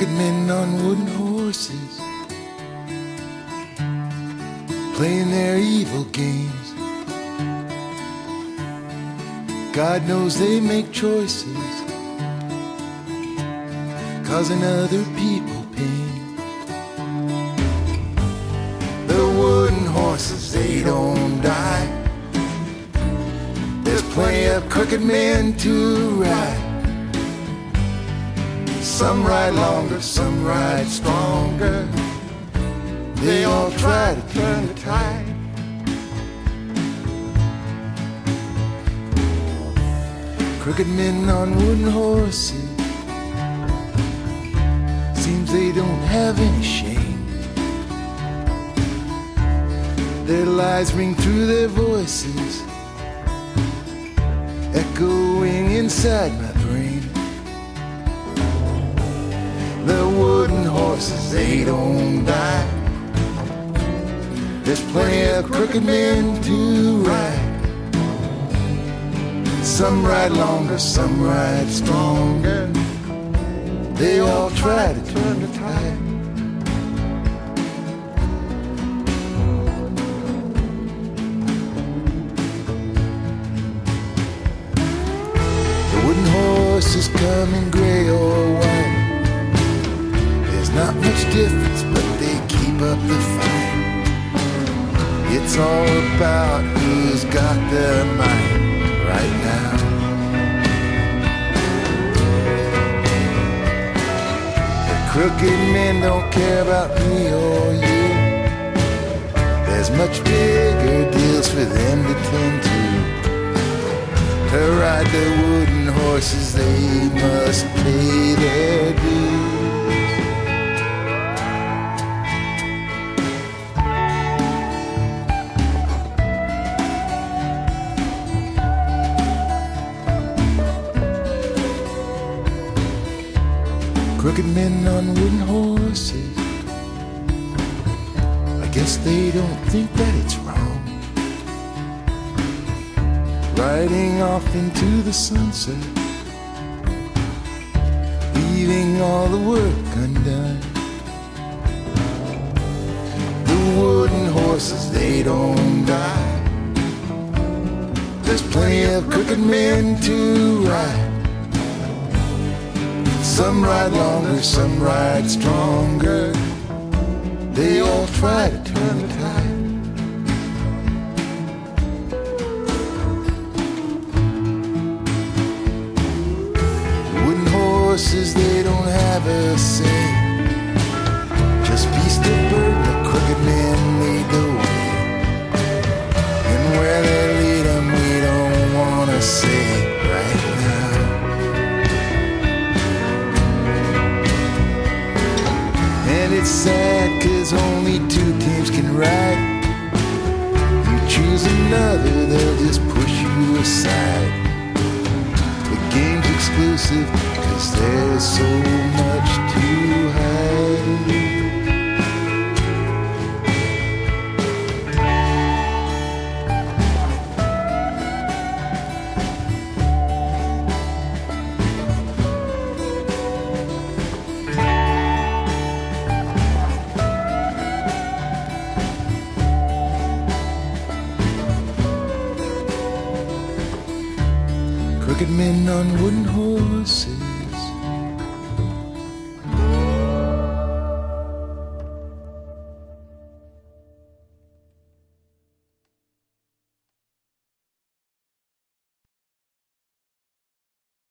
Crooked men on wooden horses, playing their evil games. God knows they make choices, causing other people pain. The wooden horses, they don't die. There's plenty of crooked men to ride. Some ride longer, some ride stronger. They all try to turn the tide. Crooked men on wooden horses, seems they don't have any shame. Their lies ring through their voices, echoing inside my brain. The wooden horses, they don't die. There's plenty of crooked men to ride. Some ride longer, some ride stronger. They all try to turn the tide. The wooden horses come in gray or white. There's not much difference, but they keep up the fight. It's all about who's got the might right now. The crooked men don't care about me or you. There's much bigger deals for them to tend to. To ride the wooden horses, they must pay their dues. Crooked men on wooden horses, I guess they don't think that it's wrong. Riding off into the sunset, leaving all the work undone. The wooden horses, they don't die. There's plenty of crooked men to ride. Some ride longer, some ride stronger. They all try to turn the tide. Wooden horses, they don't have a say. Just beast of burden, the crooked men lead the way. And where they lead them, we don't want to say right now. And it's sad, 'cause only two teams can ride. You choose another, they'll just push you aside. The game's exclusive, 'cause there's so much to hide. Crooked men on wooden horses,